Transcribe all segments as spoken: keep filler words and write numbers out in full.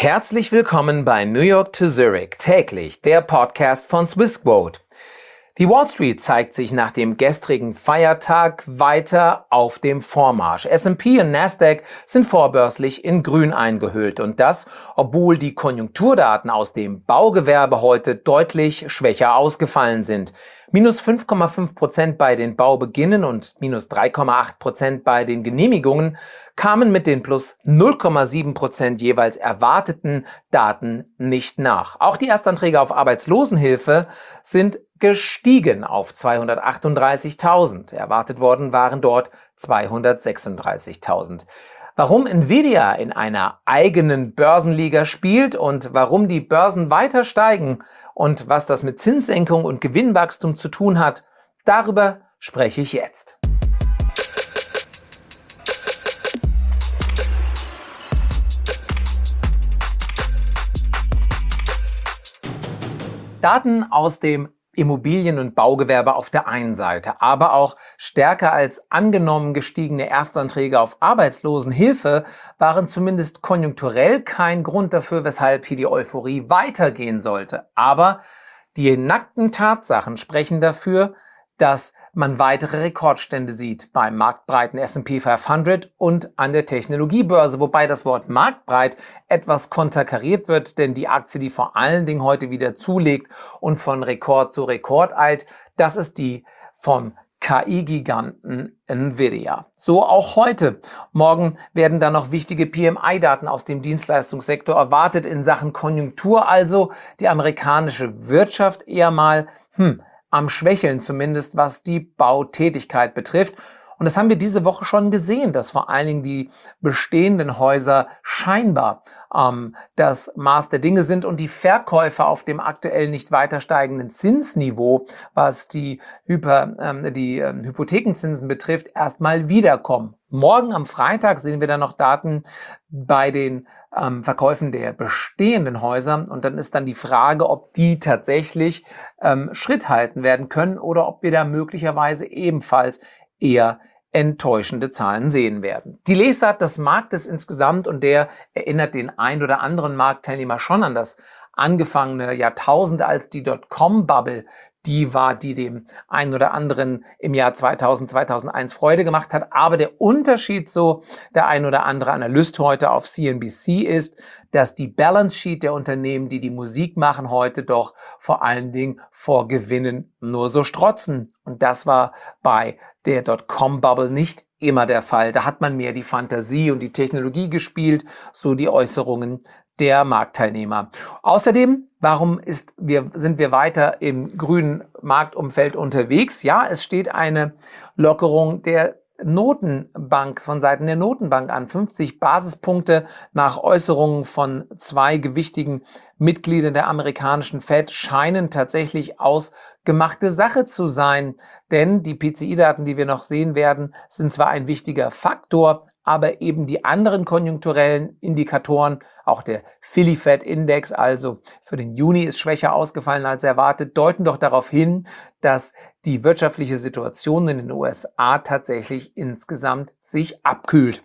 Herzlich willkommen bei New York to Zurich täglich, der Podcast von Swissquote. Die Wall Street zeigt sich nach dem gestrigen Feiertag weiter auf dem Vormarsch. S und P und Nasdaq sind vorbörslich in Grün eingehüllt und das, obwohl die Konjunkturdaten aus dem Baugewerbe heute deutlich schwächer ausgefallen sind. Minus fünf Komma fünf Prozent bei den Baubeginnen und minus drei Komma acht Prozent bei den Genehmigungen kamen mit den plus null Komma sieben Prozent jeweils erwarteten Daten nicht nach. Auch die Erstanträge auf Arbeitslosenhilfe sind gestiegen auf zweihundertachtunddreißigtausend. Erwartet worden waren dort zweihundertsechsunddreißigtausend. Warum Nvidia in einer eigenen Börsenliga spielt und warum die Börsen weiter steigen und was das mit Zinssenkung und Gewinnwachstum zu tun hat, darüber spreche ich jetzt. Daten aus dem Immobilien- und Baugewerbe auf der einen Seite, aber auch stärker als angenommen gestiegene Erstanträge auf Arbeitslosenhilfe waren zumindest konjunkturell kein Grund dafür, weshalb hier die Euphorie weitergehen sollte. Aber die nackten Tatsachen sprechen dafür, dass man weitere Rekordstände sieht beim marktbreiten S und P fünfhundert und an der Technologiebörse, wobei das Wort marktbreit etwas konterkariert wird, denn die Aktie, die vor allen Dingen heute wieder zulegt und von Rekord zu Rekord eilt, das ist die vom K I-Giganten Nvidia. So auch heute. Morgen werden dann noch wichtige P M I-Daten aus dem Dienstleistungssektor erwartet in Sachen Konjunktur, also die amerikanische Wirtschaft eher mal, hm, am Schwächeln zumindest, was die Bautätigkeit betrifft. Und das haben wir diese Woche schon gesehen, dass vor allen Dingen die bestehenden Häuser scheinbar ähm, das Maß der Dinge sind und die Verkäufer auf dem aktuell nicht weiter steigenden Zinsniveau, was die, Hyper, ähm, die ähm, Hypothekenzinsen betrifft, erstmal wiederkommen. Morgen am Freitag sehen wir dann noch Daten bei den ähm, Verkäufen der bestehenden Häuser und dann ist dann die Frage, ob die tatsächlich ähm, Schritt halten werden können oder ob wir da möglicherweise ebenfalls eher enttäuschende Zahlen sehen werden. Die Lesart des Marktes insgesamt, und der erinnert den ein oder anderen Marktteilnehmer schon an das angefangene Jahrtausend, als die Dotcom-Bubble die war, die dem einen oder anderen im Jahr zweitausend, zweitausendeins Freude gemacht hat. Aber der Unterschied, so der ein oder andere Analyst heute auf C N B C, ist, dass die Balance Sheet der Unternehmen, die die Musik machen, heute doch vor allen Dingen vor Gewinnen nur so strotzen. Und das war bei der Dotcom-Bubble nicht immer der Fall. Da hat man mehr die Fantasie und die Technologie gespielt, so die Äußerungen der Marktteilnehmer. Außerdem, warum ist wir, sind wir weiter im grünen Marktumfeld unterwegs? Ja, es steht eine Lockerung der Notenbank von Seiten der Notenbank an. fünfzig Basispunkte nach Äußerungen von zwei gewichtigen Mitgliedern der amerikanischen Fed scheinen tatsächlich ausgemachte Sache zu sein. Denn die P C I-Daten, die wir noch sehen werden, sind zwar ein wichtiger Faktor, aber eben die anderen konjunkturellen Indikatoren, auch der Philly Fed Index, also für den Juni ist schwächer ausgefallen als erwartet, deuten doch darauf hin, dass die wirtschaftliche Situation in den U S A tatsächlich insgesamt sich abkühlt.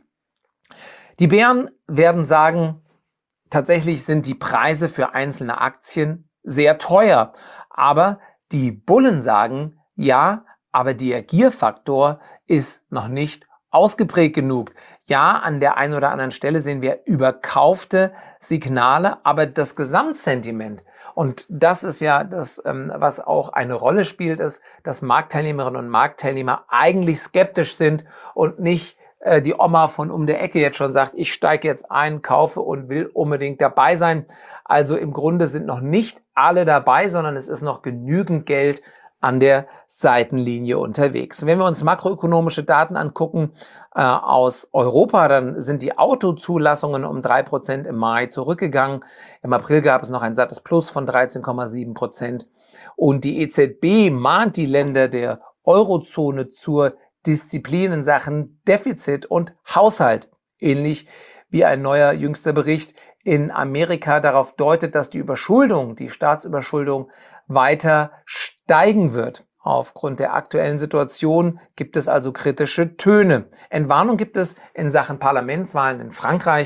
Die Bären werden sagen, tatsächlich sind die Preise für einzelne Aktien sehr teuer, aber die Bullen sagen, ja, aber der Gierfaktor ist noch nicht ausgeprägt genug. Ja, an der einen oder anderen Stelle sehen wir überkaufte Signale, aber das Gesamtsentiment, und das ist ja das, was auch eine Rolle spielt, ist, dass Marktteilnehmerinnen und Marktteilnehmer eigentlich skeptisch sind und nicht äh, die Oma von um der Ecke jetzt schon sagt, ich steige jetzt ein, kaufe und will unbedingt dabei sein. Also im Grunde sind noch nicht alle dabei, sondern es ist noch genügend Geld an der Seitenlinie unterwegs. Wenn wir uns makroökonomische Daten angucken äh, aus Europa, dann sind die Autozulassungen um drei Prozent im Mai zurückgegangen. Im April gab es noch ein sattes Plus von dreizehn Komma sieben Prozent. Und die E Z B mahnt die Länder der Eurozone zur Disziplin in Sachen Defizit und Haushalt. Ähnlich wie ein neuer jüngster Bericht in Amerika darauf deutet, dass die Überschuldung, die Staatsüberschuldung weiter steigen wird. Aufgrund der aktuellen Situation gibt es also kritische Töne. Entwarnung gibt es in Sachen Parlamentswahlen in Frankreich.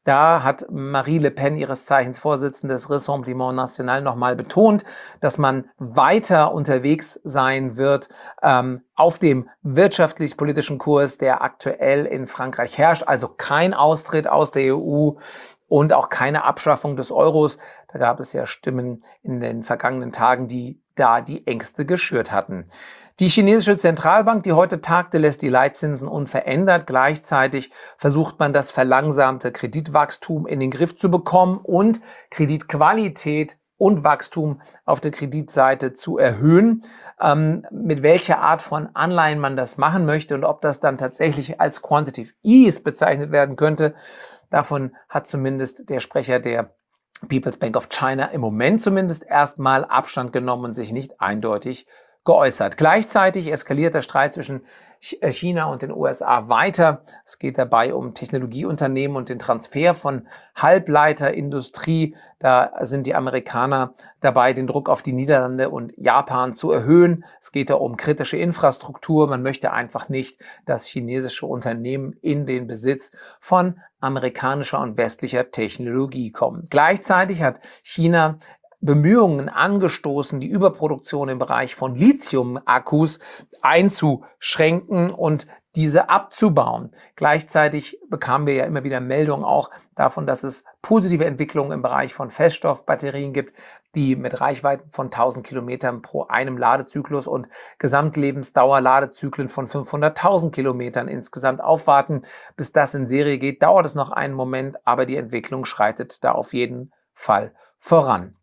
Da hat Marie Le Pen, ihres Zeichens Vorsitzende des Rassemblement National, nochmal betont, dass man weiter unterwegs sein wird ähm, auf dem wirtschaftlich-politischen Kurs, der aktuell in Frankreich herrscht. Also kein Austritt aus der E U und auch keine Abschaffung des Euros. Da gab es ja Stimmen in den vergangenen Tagen, die da die Ängste geschürt hatten. Die chinesische Zentralbank, die heute tagte, lässt die Leitzinsen unverändert. Gleichzeitig versucht man, das verlangsamte Kreditwachstum in den Griff zu bekommen und Kreditqualität und Wachstum auf der Kreditseite zu erhöhen. Ähm, mit welcher Art von Anleihen man das machen möchte und ob das dann tatsächlich als Quantitative Ease bezeichnet werden könnte, davon hat zumindest der Sprecher der People's Bank of China im Moment zumindest erstmal Abstand genommen und sich nicht eindeutig geäußert. Gleichzeitig eskaliert der Streit zwischen China und den U S A weiter. Es geht dabei um Technologieunternehmen und den Transfer von Halbleiterindustrie. Da sind die Amerikaner dabei, den Druck auf die Niederlande und Japan zu erhöhen. Es geht da um kritische Infrastruktur. Man möchte einfach nicht, dass chinesische Unternehmen in den Besitz von amerikanischer und westlicher Technologie kommen. Gleichzeitig hat China Bemühungen angestoßen, die Überproduktion im Bereich von Lithium-Akkus einzuschränken und diese abzubauen. Gleichzeitig bekamen wir ja immer wieder Meldungen auch davon, dass es positive Entwicklungen im Bereich von Feststoffbatterien gibt, die mit Reichweiten von tausend Kilometern pro einem Ladezyklus und Gesamtlebensdauer-Ladezyklen von fünfhunderttausend Kilometern insgesamt aufwarten. Bis das in Serie geht, dauert es noch einen Moment, aber die Entwicklung schreitet da auf jeden Fall voran.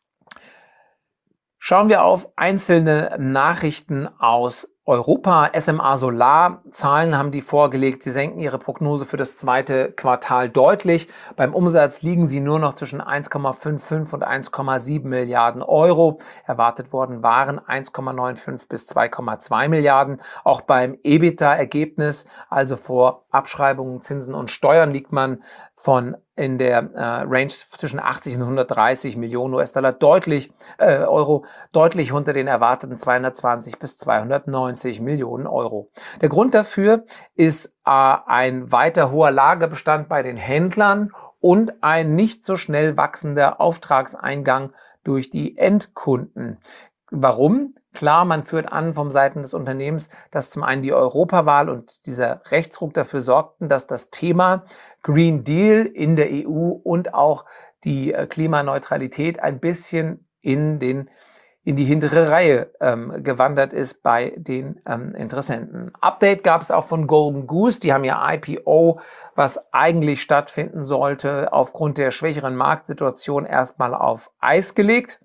Schauen wir auf einzelne Nachrichten aus Europa. S M A Solar, Zahlen haben die vorgelegt. Sie senken ihre Prognose für das zweite Quartal deutlich. Beim Umsatz liegen sie nur noch zwischen eins Komma fünfundfünfzig und eins Komma sieben Milliarden Euro. Erwartet worden waren eins Komma fünfundneunzig bis zwei Komma zwei Milliarden. Auch beim EBITDA-Ergebnis, also vor Abschreibungen, Zinsen und Steuern, liegt man von in der äh, Range zwischen achtzig und hundertdreißig Millionen U S-Dollar deutlich, äh, Euro, deutlich unter den erwarteten zweihundertzwanzig bis zweihundertneunzig Millionen Euro. Der Grund dafür ist äh, ein weiter hoher Lagerbestand bei den Händlern und ein nicht so schnell wachsender Auftragseingang durch die Endkunden. Warum? Klar, man führt an vom Seiten des Unternehmens, dass zum einen die Europawahl und dieser Rechtsruck dafür sorgten, dass das Thema Green Deal in der E U und auch die Klimaneutralität ein bisschen in den in die hintere Reihe ähm, gewandert ist bei den ähm, Interessenten. Update gab es auch von Golden Goose. Die haben ja I P O, was eigentlich stattfinden sollte, aufgrund der schwächeren Marktsituation erstmal auf Eis gelegt.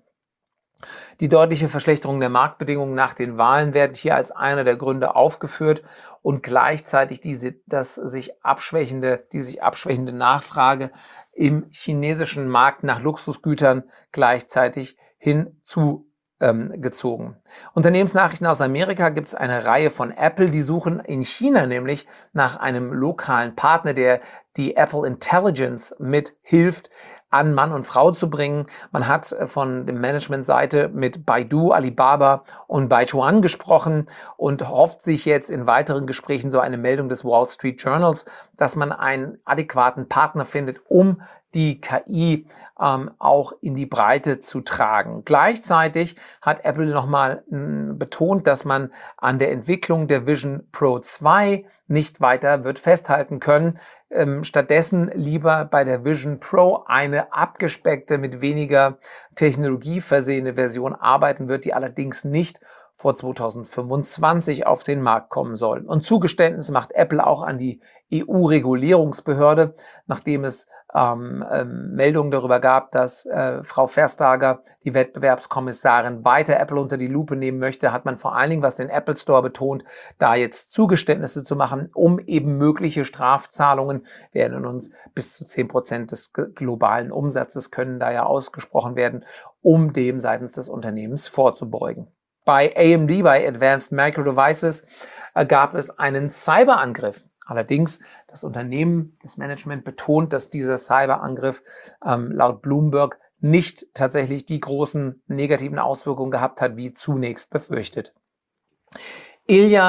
Die deutliche Verschlechterung der Marktbedingungen nach den Wahlen werden hier als einer der Gründe aufgeführt und gleichzeitig diese, das sich abschwächende, die sich abschwächende Nachfrage im chinesischen Markt nach Luxusgütern gleichzeitig hinzu gezogen. Unternehmensnachrichten aus Amerika gibt es eine Reihe von Apple, die suchen in China nämlich nach einem lokalen Partner, der die Apple Intelligence mithilft, an Mann und Frau zu bringen. Man hat von der Managementseite mit Baidu, Alibaba und Baichuan gesprochen und hofft sich jetzt in weiteren Gesprächen so eine Meldung des Wall Street Journals, dass man einen adäquaten Partner findet, um die K I ähm, auch in die Breite zu tragen. Gleichzeitig hat Apple nochmal mh, betont, dass man an der Entwicklung der Vision Pro zwei nicht weiter wird festhalten können. Ähm, stattdessen lieber bei der Vision Pro eine abgespeckte, mit weniger Technologie versehene Version arbeiten wird, die allerdings nicht vor zweitausendfünfundzwanzig auf den Markt kommen soll. Und Zugeständnis macht Apple auch an die E U-Regulierungsbehörde, nachdem es ähm, ähm, Meldungen darüber gab, dass äh, Frau Verstager, die Wettbewerbskommissarin, weiter Apple unter die Lupe nehmen möchte, hat man vor allen Dingen, was den Apple Store betont, da jetzt Zugeständnisse zu machen, um eben mögliche Strafzahlungen, wir erinnern uns, bis zu zehn Prozent des globalen Umsatzes können da ja ausgesprochen werden, um dem seitens des Unternehmens vorzubeugen. Bei A M D, bei Advanced Micro Devices, äh, gab es einen Cyberangriff. Allerdings, das Unternehmen, das Management betont, dass dieser Cyberangriff ähm, laut Bloomberg nicht tatsächlich die großen negativen Auswirkungen gehabt hat, wie zunächst befürchtet. Ilya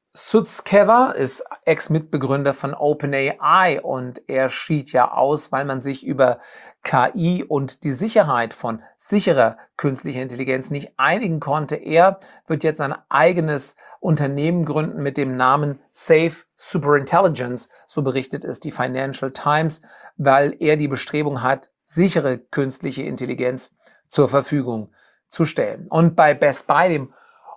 Sutskever ist Ex-Mitbegründer von OpenAI und er schied ja aus, weil man sich über K I und die Sicherheit von sicherer künstlicher Intelligenz nicht einigen konnte. Er wird jetzt ein eigenes Unternehmen gründen mit dem Namen Safe Superintelligence, so berichtet es die Financial Times, weil er die Bestrebung hat, sichere künstliche Intelligenz zur Verfügung zu stellen. Und bei Best Buy, dem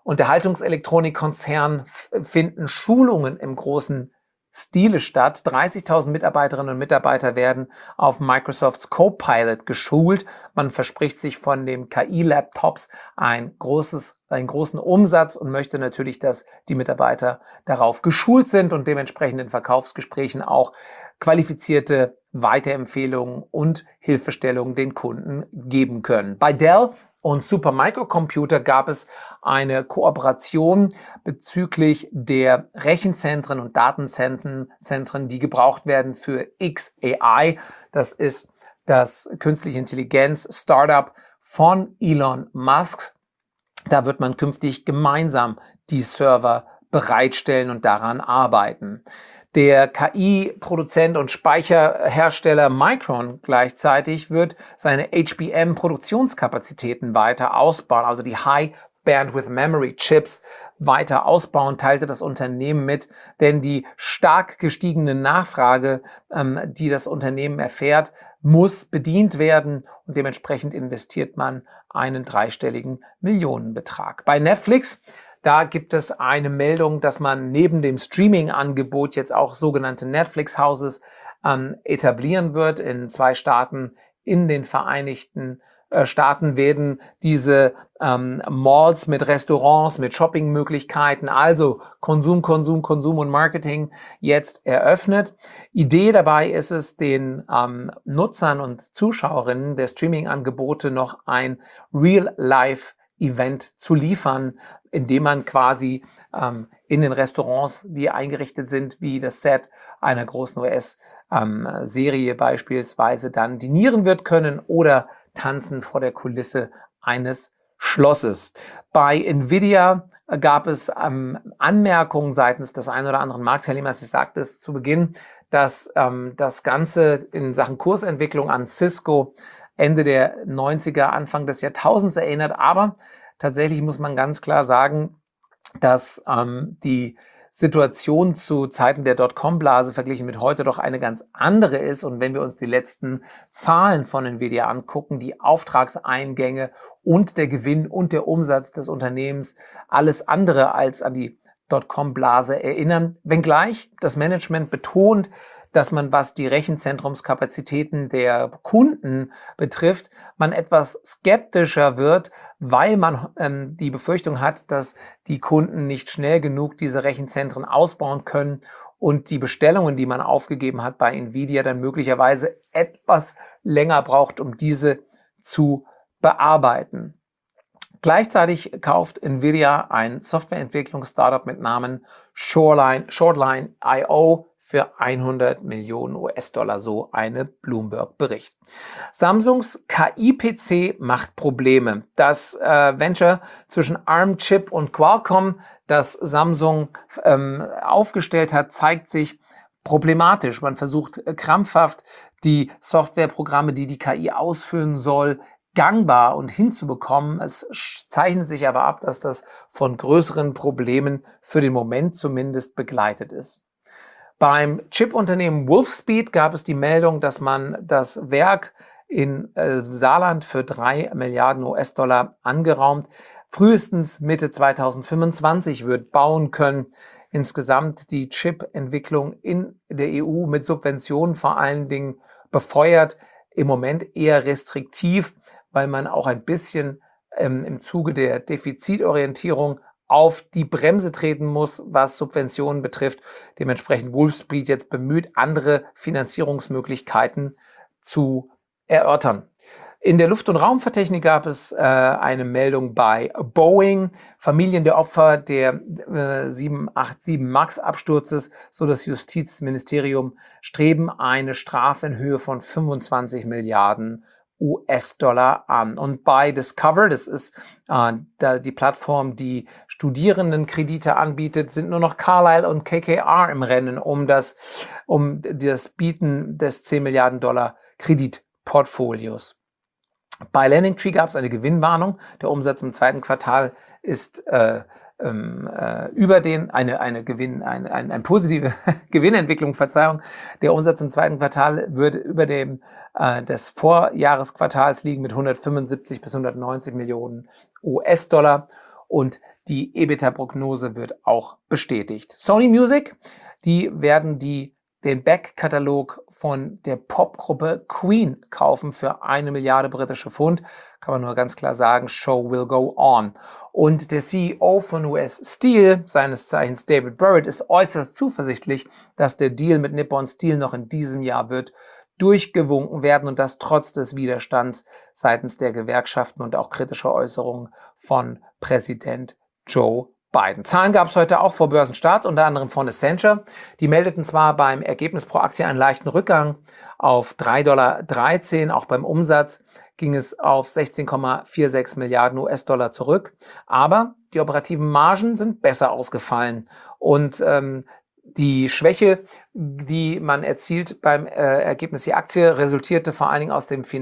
Unterhaltungselektronikkonzern, finden Schulungen im großen Stile statt. dreißigtausend Mitarbeiterinnen und Mitarbeiter werden auf Microsofts Copilot geschult. Man verspricht sich von den K I-Laptops ein großes, einen großen Umsatz und möchte natürlich, dass die Mitarbeiter darauf geschult sind und dementsprechend in Verkaufsgesprächen auch qualifizierte Weiterempfehlungen und Hilfestellungen den Kunden geben können. Bei Dell und Supermicro Computer gab es eine Kooperation bezüglich der Rechenzentren und Datenzentren, Zentren, die gebraucht werden für X A I. Das ist das künstliche Intelligenz Startup von Elon Musk. Da wird man künftig gemeinsam die Server bereitstellen und daran arbeiten. Der K I-Produzent und Speicherhersteller Micron gleichzeitig wird seine H B M-Produktionskapazitäten weiter ausbauen, also die High Bandwidth Memory Chips weiter ausbauen, teilte das Unternehmen mit, denn die stark gestiegene Nachfrage, ähm, die das Unternehmen erfährt, muss bedient werden und dementsprechend investiert man einen dreistelligen Millionenbetrag. Bei Netflix, da gibt es eine Meldung, dass man neben dem Streaming-Angebot jetzt auch sogenannte Netflix-Houses ähm, etablieren wird. In zwei Staaten in den Vereinigten äh, Staaten werden diese ähm, Malls mit Restaurants, mit Shoppingmöglichkeiten, also Konsum, Konsum, Konsum und Marketing jetzt eröffnet. Idee dabei ist es, den ähm, Nutzern und Zuschauerinnen der Streaming-Angebote noch ein Real-Life-Event zu liefern, indem man quasi ähm, in den Restaurants, die eingerichtet sind, wie das Set einer großen U S-Serie ähm, beispielsweise, dann dinieren wird können oder tanzen vor der Kulisse eines Schlosses. Bei Nvidia gab es ähm, Anmerkungen seitens des einen oder anderen Marktteilnehmers. Ich sagte es zu Beginn, dass ähm, das Ganze in Sachen Kursentwicklung an Cisco Ende der neunziger, Anfang des Jahrtausends erinnert, aber tatsächlich muss man ganz klar sagen, dass ähm, die Situation zu Zeiten der Dotcom-Blase verglichen mit heute doch eine ganz andere ist. Und wenn wir uns die letzten Zahlen von Nvidia angucken, die Auftragseingänge und der Gewinn und der Umsatz des Unternehmens alles andere als an die Dotcom-Blase erinnern, wenngleich das Management betont, dass man, was die Rechenzentrumskapazitäten der Kunden betrifft, man etwas skeptischer wird, weil man ähm, die Befürchtung hat, dass die Kunden nicht schnell genug diese Rechenzentren ausbauen können und die Bestellungen, die man aufgegeben hat bei Nvidia, dann möglicherweise etwas länger braucht, um diese zu bearbeiten. Gleichzeitig kauft Nvidia ein Softwareentwicklungs-Startup mit Namen Shoreline, Shortline Punkt I O für hundert Millionen U S-Dollar, so eine Bloomberg-Bericht. Samsungs K I-P C macht Probleme. Das äh, Venture zwischen ARM-Chip und Qualcomm, das Samsung ähm, aufgestellt hat, zeigt sich problematisch. Man versucht äh, krampfhaft, die Softwareprogramme, die die K I ausfüllen soll, gangbar und hinzubekommen. Es zeichnet sich aber ab, dass das von größeren Problemen für den Moment zumindest begleitet ist. Beim Chip-Unternehmen Wolfspeed gab es die Meldung, dass man das Werk in äh, Saarland für drei Milliarden U S-Dollar angeraumt, frühestens Mitte zweitausendfünfundzwanzig wird bauen können. Insgesamt die Chip-Entwicklung in der E U mit Subventionen vor allen Dingen befeuert, im Moment eher restriktiv, weil man auch ein bisschen ähm, im Zuge der Defizitorientierung auf die Bremse treten muss, was Subventionen betrifft. Dementsprechend Wolfspeed jetzt bemüht, andere Finanzierungsmöglichkeiten zu erörtern. In der Luft- und Raumfahrttechnik gab es äh, eine Meldung bei Boeing. Familien der Opfer der äh, sieben acht sieben MAX-Absturzes, so das Justizministerium, streben eine Strafe in Höhe von fünfundzwanzig Milliarden U S-Dollar an. Und bei Discover, das ist äh, da die Plattform, die Studierendenkredite anbietet, sind nur noch Carlyle und K K R im Rennen um das, um das Bieten des zehn Milliarden Dollar Kreditportfolios. Bei LendingTree gab es eine Gewinnwarnung. Der Umsatz im zweiten Quartal ist äh, ähm, äh, über den, eine, eine Gewinn, eine, eine, eine positive Gewinnentwicklung, Verzeihung. Der Umsatz im zweiten Quartal würde über dem äh, des Vorjahresquartals liegen mit hundertfünfundsiebzig bis hundertneunzig Millionen U S-Dollar und die EBITDA-Prognose wird auch bestätigt. Sony Music, die werden die den Back-Katalog von der Popgruppe Queen kaufen für eine Milliarde britische Pfund. Kann man nur ganz klar sagen, Show will go on. Und der C E O von U S Steel, seines Zeichens David Burritt, ist äußerst zuversichtlich, dass der Deal mit Nippon Steel noch in diesem Jahr wird durchgewunken werden und das trotz des Widerstands seitens der Gewerkschaften und auch kritischer Äußerungen von Präsident Joe Biden. Zahlen gab es heute auch vor Börsenstart, unter anderem von Accenture. Die meldeten zwar beim Ergebnis pro Aktie einen leichten Rückgang auf drei Komma dreizehn Dollar, auch beim Umsatz ging es auf sechzehn Komma sechsundvierzig Milliarden U S-Dollar zurück, aber die operativen Margen sind besser ausgefallen und ähm, die Schwäche, die man erzielt beim äh, Ergebnis der Aktie, resultierte vor allen Dingen aus dem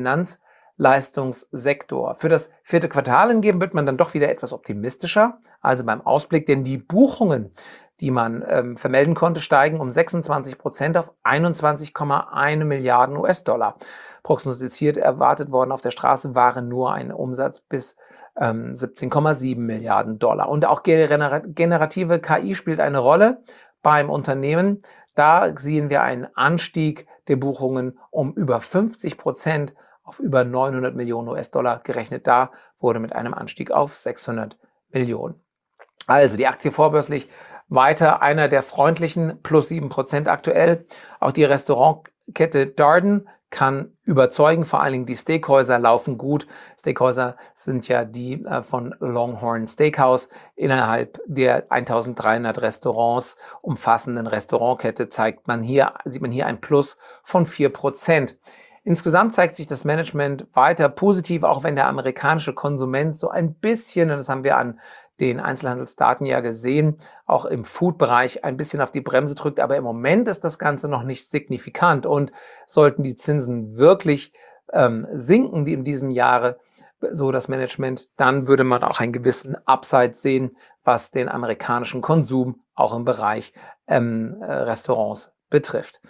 Finanzleistungssektor. Für das vierte Quartal hingegen wird man dann doch wieder etwas optimistischer, also beim Ausblick, denn die Buchungen, die man ähm, vermelden konnte, steigen um sechsundzwanzig Prozent auf einundzwanzig Komma eins Milliarden U S-Dollar. Prognostiziert erwartet worden auf der Straße waren nur ein Umsatz bis ähm, siebzehn Komma sieben Milliarden Dollar. Und auch gener- generative K I spielt eine Rolle beim Unternehmen. Da sehen wir einen Anstieg der Buchungen um über fünfzig Prozent auf über neunhundert Millionen U S-Dollar gerechnet. Da wurde mit einem Anstieg auf sechshundert Millionen. Also die Aktie vorbörslich weiter einer der freundlichen, plus sieben Prozent aktuell. Auch die Restaurantkette Darden kann überzeugen, vor allen Dingen die Steakhäuser laufen gut. Steakhäuser sind ja die äh, von Longhorn Steakhouse. Innerhalb der eintausenddreihundert Restaurants umfassenden Restaurantkette zeigt man hier, sieht man hier ein Plus von vier Prozent. Insgesamt zeigt sich das Management weiter positiv, auch wenn der amerikanische Konsument so ein bisschen, und das haben wir an den Einzelhandelsdaten ja gesehen, auch im Food-Bereich ein bisschen auf die Bremse drückt. Aber im Moment ist das Ganze noch nicht signifikant. Und sollten die Zinsen wirklich ähm, sinken, die in diesem Jahre, so das Management, dann würde man auch einen gewissen Upside sehen, was den amerikanischen Konsum auch im Bereich ähm, äh, Restaurants betrifft.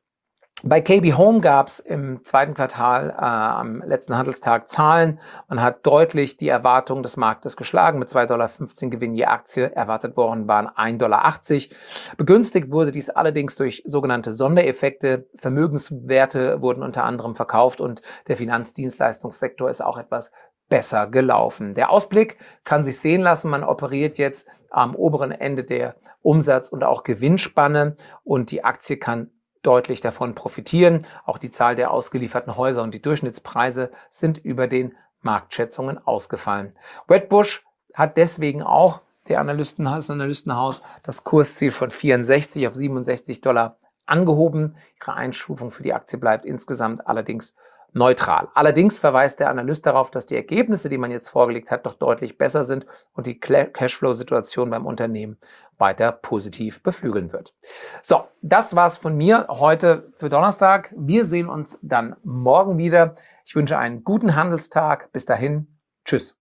Bei K B Home gab es im zweiten Quartal äh, am letzten Handelstag Zahlen. Man hat deutlich die Erwartungen des Marktes geschlagen. Mit zwei Komma fünfzehn Dollar Gewinn je Aktie erwartet worden waren ein Komma achtzig Dollar. Begünstigt wurde dies allerdings durch sogenannte Sondereffekte. Vermögenswerte wurden unter anderem verkauft und der Finanzdienstleistungssektor ist auch etwas besser gelaufen. Der Ausblick kann sich sehen lassen. Man operiert jetzt am oberen Ende der Umsatz- und auch Gewinnspanne und die Aktie kann deutlich davon profitieren. Auch die Zahl der ausgelieferten Häuser und die Durchschnittspreise sind über den Marktschätzungen ausgefallen. Wedbush hat deswegen auch, der Analysten, das Analystenhaus, das Kursziel von vierundsechzig auf siebenundsechzig Dollar angehoben. Ihre Einstufung für die Aktie bleibt insgesamt allerdings neutral. Allerdings verweist der Analyst darauf, dass die Ergebnisse, die man jetzt vorgelegt hat, doch deutlich besser sind und die Cashflow-Situation beim Unternehmen weiter positiv beflügeln wird. So, das war's von mir heute für Donnerstag. Wir sehen uns dann morgen wieder. Ich wünsche einen guten Handelstag. Bis dahin. Tschüss.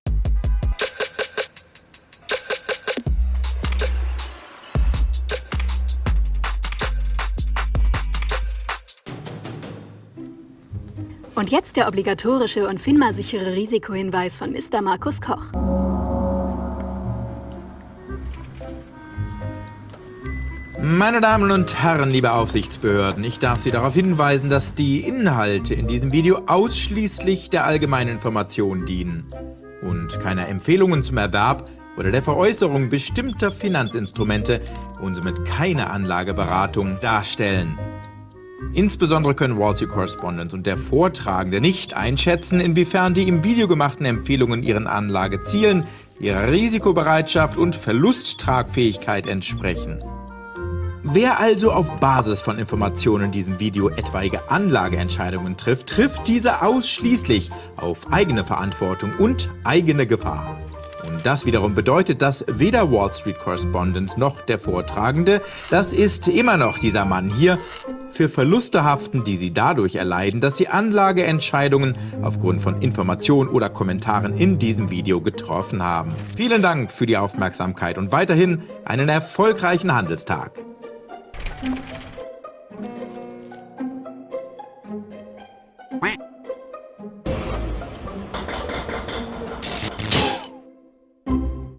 Und jetzt der obligatorische und FINMA-sichere Risikohinweis von Mister Markus Koch. Meine Damen und Herren, liebe Aufsichtsbehörden, ich darf Sie darauf hinweisen, dass die Inhalte in diesem Video ausschließlich der allgemeinen Information dienen und keine Empfehlungen zum Erwerb oder der Veräußerung bestimmter Finanzinstrumente und somit keine Anlageberatung darstellen. Insbesondere können Wall Street Correspondent und der Vortragende nicht einschätzen, inwiefern die im Video gemachten Empfehlungen ihren Anlagezielen, ihrer Risikobereitschaft und Verlusttragfähigkeit entsprechen. Wer also auf Basis von Informationen in diesem Video etwaige Anlageentscheidungen trifft, trifft diese ausschließlich auf eigene Verantwortung und eigene Gefahr. Und das wiederum bedeutet, dass weder Wall Street Correspondent noch der Vortragende, das ist immer noch dieser Mann hier, für Verluste haften, die sie dadurch erleiden, dass sie Anlageentscheidungen aufgrund von Informationen oder Kommentaren in diesem Video getroffen haben. Vielen Dank für die Aufmerksamkeit und weiterhin einen erfolgreichen Handelstag.